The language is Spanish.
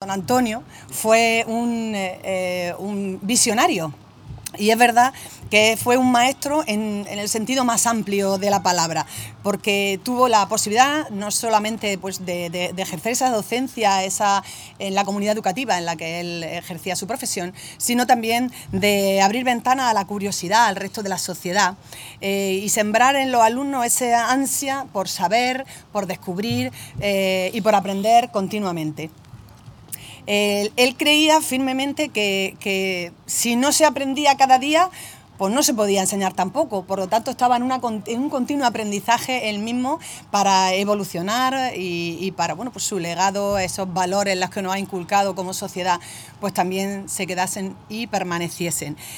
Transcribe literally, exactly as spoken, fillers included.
don Antonio fue un, eh, un visionario. Y es verdad que fue un maestro en, en el sentido más amplio de la palabra, porque tuvo la posibilidad no solamente pues, de, de, de ejercer esa docencia esa, en la comunidad educativa en la que él ejercía su profesión, sino también de abrir ventanas a la curiosidad, al resto de la sociedad, eh, y sembrar en los alumnos esa ansia por saber, por descubrir eh, y por aprender continuamente. Él, él creía firmemente que, que si no se aprendía cada día, pues no se podía enseñar tampoco, por lo tanto estaba en, una, en un continuo aprendizaje él mismo para evolucionar y, y para, bueno, pues su legado, esos valores los que nos ha inculcado como sociedad, pues también se quedasen y permaneciesen.